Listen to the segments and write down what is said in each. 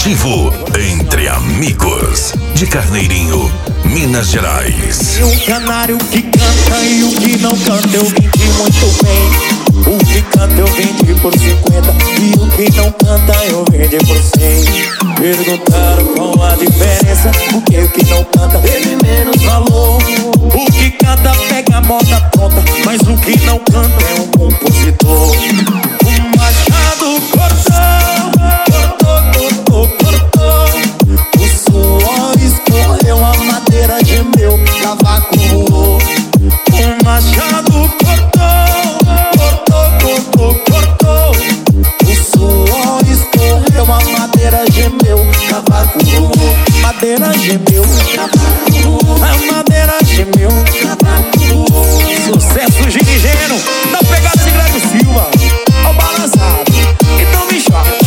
Motivo entre amigos. De Carneirinho, Minas Gerais. E o canário que canta e o que não canta eu vendi muito bem. O que canta eu vendi por 50 e o que não canta eu vendi por 100. Perguntaram qual a diferença, porque o que não canta teve menos valor. O que canta pega a moda pronta, mas o que não canta é um compositor. O machado cortou. O suor escorreu, a madeira gemeu, cavaco voou. O machado cortou. O suor escorreu, a madeira gemeu, cavaco voou. Madeira gemeu, cavaco voou. A madeira gemeu, cavaco voou. Sucesso girigeno, na pegada de Greg Silva. Ao balançado, então me choque.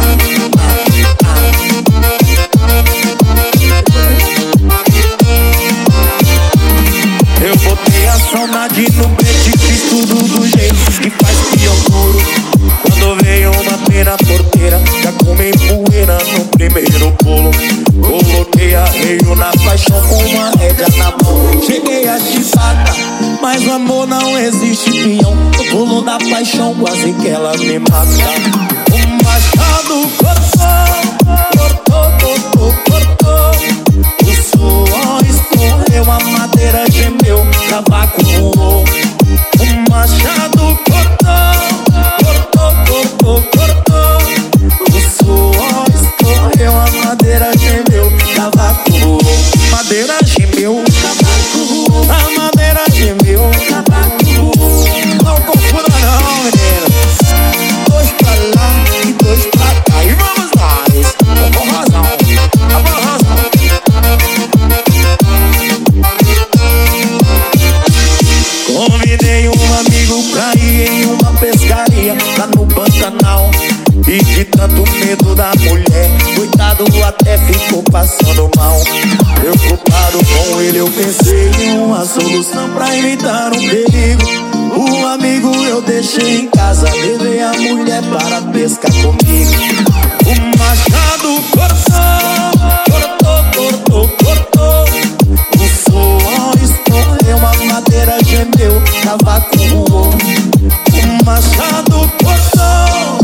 Eu botei a saudade no peito e fiz tudo do jeito que faz pior. Quando veio uma pena porteira, já comi poeira no primeiro pulo. Coloquei arreio na paixão com uma rédea na mão. Cheguei a chifada, mas o amor não existe, peão. O pulo da paixão quase que ela me mata. O machado cortou. O suor escorreu, a madeira gemeu, cavaco voou. O machado cortou. O suor escorreu, a madeira gemeu, cavaco voou. Madeira gemeu, cavaco voou. A madeira gemeu, cavaco voou. Não confunda não, menina. Dois pra lá e dois pra cá. E vamos nós, com razão. Convidei um amigo pra ir em uma pescaria lá no Pantanal. E de tanto medo da mulher, coitado até ficou passando mal. Preocupado com ele eu pensei em uma solução pra evitar um perigo. O amigo eu deixei em casa, levei a mulher para pescar comigo. O machado cortou. O suor escorreu, a madeira gemeu, cavaco voou. O machado cortou.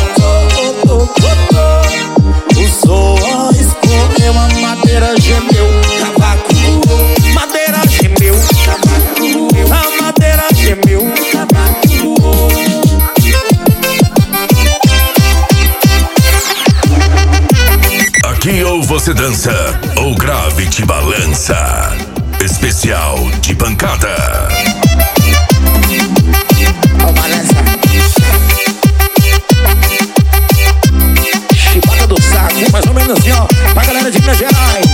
O suor escorreu, a madeira gemeu, cavaco voou. Madeira gemeu, cavaco voou. A madeira gemeu, cavaco voou. Aqui ou você dança, ou grave te balança. Especial de pancada. Ó, balança. Chibata do saco, mais ou menos assim, ó. Pra galera de Minas Gerais.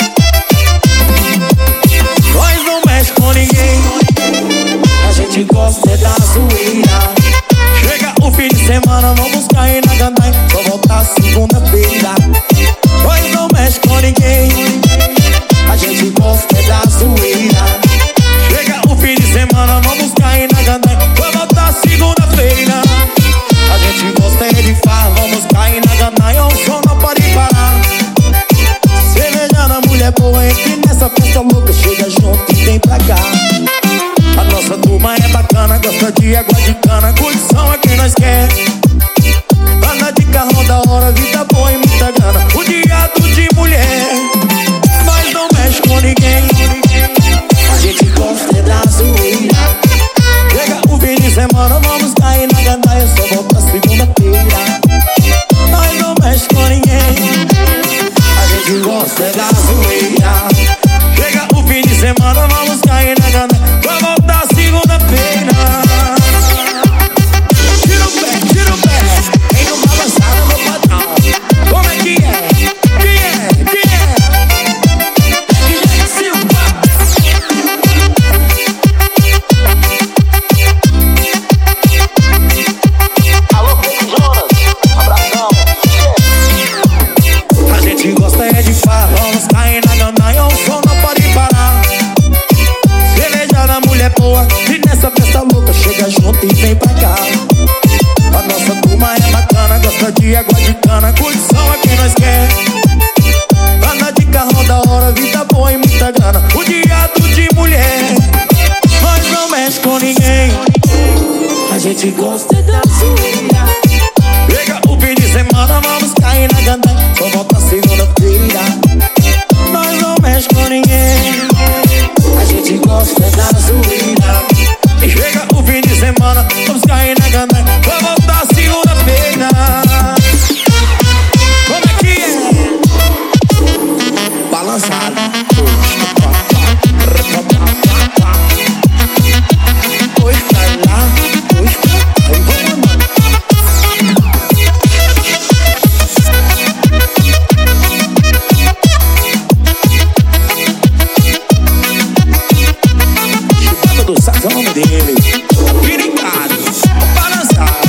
Nós não mexe com ninguém, a gente gosta é da zoeira. Chega o fim de semana, vamos cair na gandaia, só voltar segunda-feira. Nós não mexe com ninguém, a gente gosta é da zoeira. Chega o fim de semana, vamos cair na gandaia, só voltar segunda-feira. A gente gosta é de farra, vamos cair na gandaia, o som não pode parar. Cerveja na mulher boa, entre nessa festa louca, chega junto e vem pra cá. A nossa turma é bacana, gosta de água de cana, curtição é quem nós quer. Anda de carro da hora, vida boa e muita grana, o diado de mulher. Nós não mexe com ninguém, a gente gosta é da zoeira. Chega o fim de semana, vamos cair na gandaia, só volta segunda-feira. Nós não mexe com ninguém, a gente gosta é da zoeira. Chega o fim de semana, vamos cair na gandaia, só volta segunda-feira. Tira o pé, ainda uma balançada no padrão. Como é que é? Quem é? Guilherme Silva. Alô, Pedro Jonas, abração. A gente gosta é de farra, vamos cair na gandaia, o som não pode parar. Cerveja da mulher boa, e nessa festa louca, chega junto e vem pra cá. A nossa turma é bacana, gosta de água de cana, curtição é quem nós quer. gente gosta da zoeira. Chega o fim de semana, vamos cair na gandaia. Só volta segunda-feira. Nós não mexe com ninguém. A gente gosta da zoeira. E chega o fim de semana, vamos cair na gandaia. Só volta segunda-feira. Como é que é? Balançado. Oi, cai lá. Oi, cai. Vamos, mano. Chibata do sax é o nome dele. Piricado, balançado.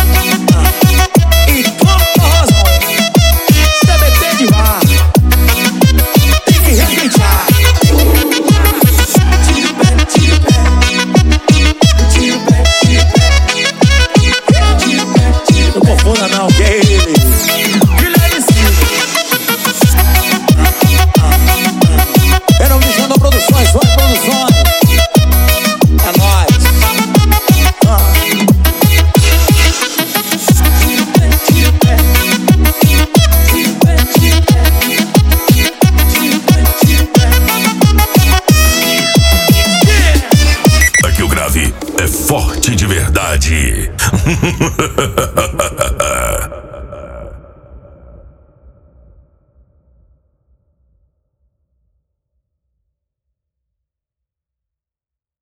E como forrozão. TBT de bar. Tem que respeitar. Tira o pé, tira o pé. Tira o pé, tira o pé. Tira o pé, tira o pé. Não confunda não, que é ele. Guilherme Silva. É não me chama produções, só produções. É nóis. Tira o pé, tira o pé. Tira o pé, tira o pé. Tira o pé, tira o pé. Aqui o grave é forte de verdade.